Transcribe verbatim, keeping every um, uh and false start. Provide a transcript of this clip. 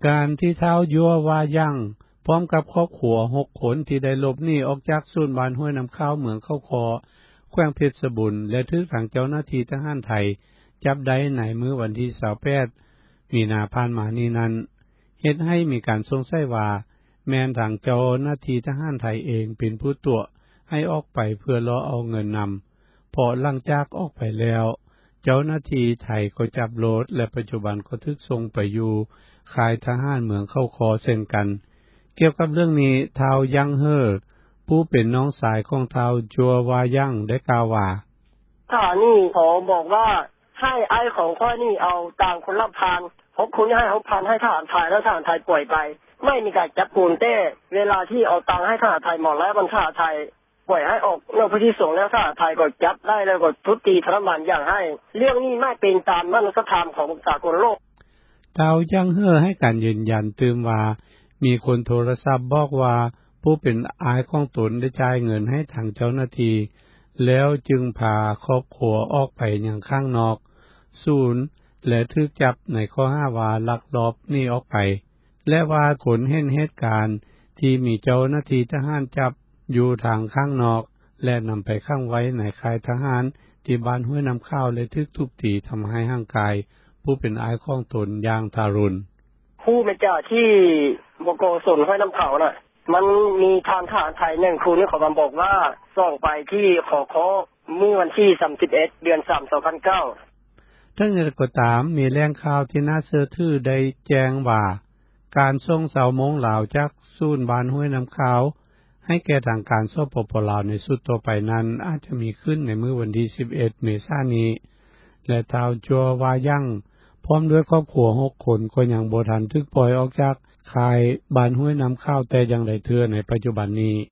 การที่เท้ายัววายั่งพร้อมกับครอบครัวหกคนที่ได้หลบหนีออกจากศูนย์บ้านห้วยน้ำข้าวเมืองเข้าคอแขวงเพชรบุรีและถูกทางเจ้าหน้าที่ทหารไทยจับได้ในมื้อวันที่ยี่สิบแปดมีนาผ่านมานี้นั้นเฮ็ดให้มีการสงสัยว่าแม้นทางเจ้าหน้าที่ทหารไทยเองเป็นผู้ตัวให้ออกไปเพื่อรอเอาเงินนําพอหลังจากออกไปแล้วเจ้าหน้าที่ไทยก็จับโลดและปัจจุบันก็ถึกส่งไปอยู่ค่ายทหารเมืองเข้าคอเช่นกันเกี่ยวกับเรื่องนี้ท้าวยังเฮอผู้เป็นน้องสายของท้าวจัววายังได้กล่าวว่าถ้านี่ขอบอกว่าให้ไอ้ของข้อนี่เอาต่างคนละพันเพราะคุณให้เขาพันให้ทหารไทยแล้วทหารไทยปล่อยไปไม่มีการจับกุมเต้เวลาที่เอาตังให้ทหารไทยหมดแล้วมันทหารไทยปล่อยให้ออกนอกพื้นที่สงฆ์แล้วทหารไทยก็จับได้แล้วก็ทุบตีทรมานอย่างให้เรื่องนี้ไม่เป็นตามมนุษยธรรมของสากลโลกท้าวยังเฮอให้การยืนยันตืมว่ามีคนโทรศัพท์บอกว่าผู้เป็นอายของตนได้จ่ายเงินให้ทางเจ้าหน้าที่แล้วจึงพาครอบครัวออกไปยังข้างนอกศูนย์และถูกจับในข้อหาว่าลักลอบหนีออกไปและว่าคนเห็นเหตุการณ์ที่มีเจ้าหน้าที่ทหารจับอยู่ทางข้างนอกและนําไปขังไว้ในค่ายทหารที่บ้านห้วยน้ำข้าวและถูกทุบตีทําให้ร่างกายผู้เป็นอายของตนอย่างทารุณผู้เป็นเจ้าที่บกสนห้วยน้ำข้าวน่ะมันมีทางทหารไทยหนึ่งคนนี่เขาบอกว่าส่งไปที่ขอขอเมื่อวันที่สามสิบเอ็ดเดือนสาม สองพันเก้าทั้งนี้ก็ตามมีแหล่งข่าวที่น่าเชื่อถือได้แจ้งว่าการส่งเสามงลาวจากศูนย์บ้านห้วยน้ำขาวให้แก่ทางการสปปลาวในสุดต่อไปนั้นอาจจะมีขึ้นในมื้อวันที่สิบเอ็ดเมษายนนี้และท้าวจัววายังพร้อมด้วยครอบครัวหกคนก็ยังบ่ทันถูกปล่อยออกจากค่ายบ้านห้วยน้ำขาวแต่อย่างใดเทื่อในปัจจุบันนี้